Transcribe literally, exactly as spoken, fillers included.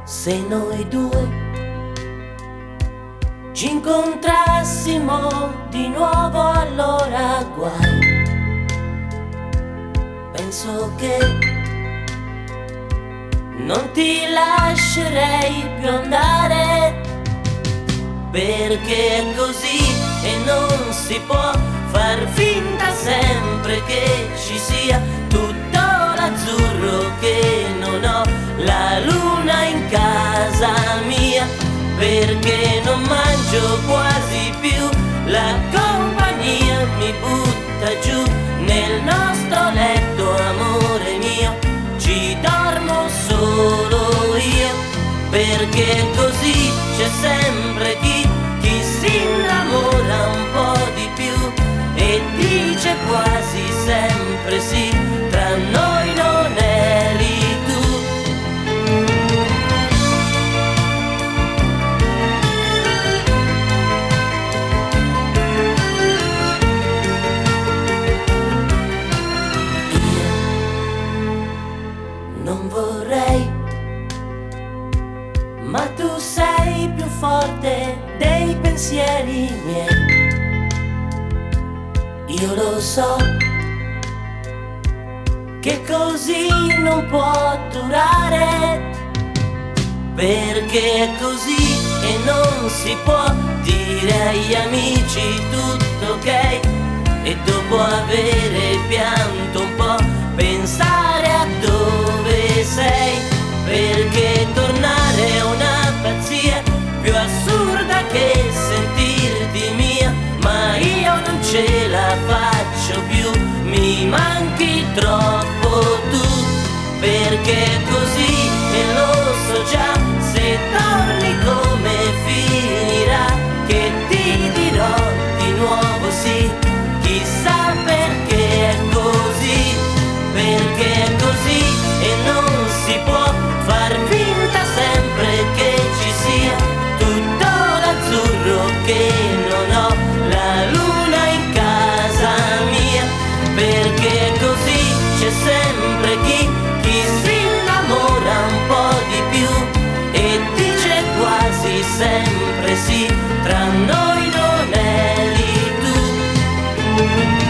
Se noi due ci incontrassimo di nuovo, allora guai. Penso che non ti lascerei più andare, perché è così e non si può far finta sempre che ci sia tutto l'azzurro che non ho, la luna in casa mia, perché non mangio quasi più, la compagnia mi butta giù nel nostro letto, amore mio, ci dormo solo io, perché così c'è sempre chi, chi si innamora un po' di più e dice quasi sempre sì, tra noi non eri tu. Non vorrei, ma tu sei più forte dei pensieri miei. Io lo so che così non può durare, perché è così e non si può dire agli amici tutto ok, e dopo avere pianto un po' pensare a dove sei, perché tornare è una pazzia più assurda che sentirti mia, ma io non ce la faccio più, mi manchi troppo tu, perché così e lo so già, se torni come finirà, che ti dirò di nuovo sì, chissà perché è così, perché è così e non si può far finta sempre che ci sia tutto l'azzurro che non ho, la luna in casa mia, perché così c'è sempre chi, chi si innamora un po' di più e dice quasi sempre sì, tra noi non eri tu.